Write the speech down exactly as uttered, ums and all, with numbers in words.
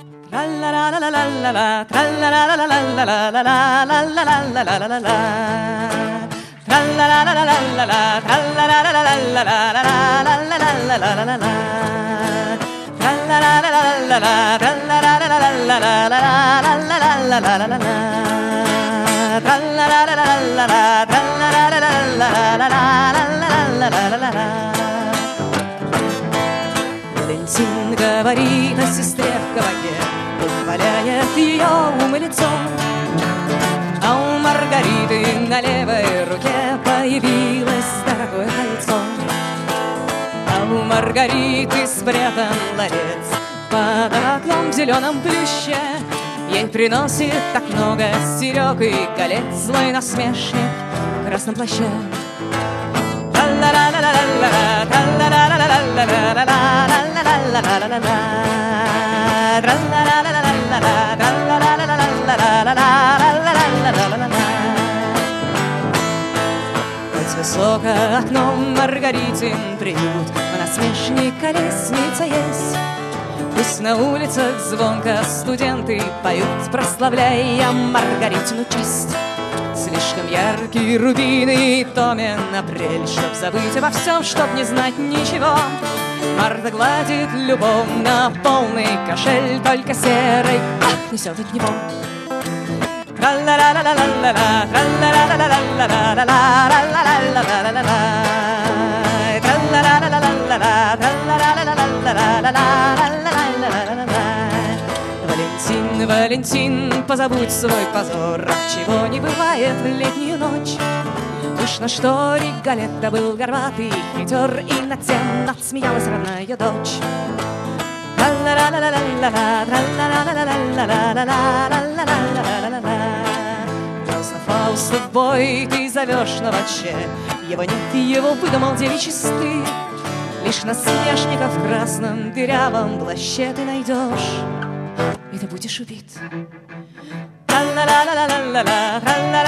Валентин говорит о сестре в кабаке, ухваляет ее ум и лицо. А у Маргариты на левой руке появилось дорогое кольцо. А у Маргариты спрятан ларец под окном в зеленом плюще. Ей приносит так много серег и колец злой насмешник в красном плаще. Хоть высоко окном Маргаритин приют, но насмешник колесница есть. Пусть на улицах звонко студенты поют, прославляя Маргаритину честь. Слишком яркие рубины, томен апрель, чтоб забыть обо всем, чтоб не знать ничего. Марта гладит любовно полный кошель, только серый, ах, несет от него. Валентин, Валентин, позабудь свой позор, ах, чего не бывает в летнюю ночь. Уж на что Риголетто был горбатый, хитер, и над тем отсмеялась родная дочь. Просто Фауст бой ты зовешь на вообще, его нет, его выдумал девичий стыд. Лишь насмешника в красном дырявом плаще ты найдешь, и ты будешь убит. Ла-ла-ла-ла-ла-ла-ла.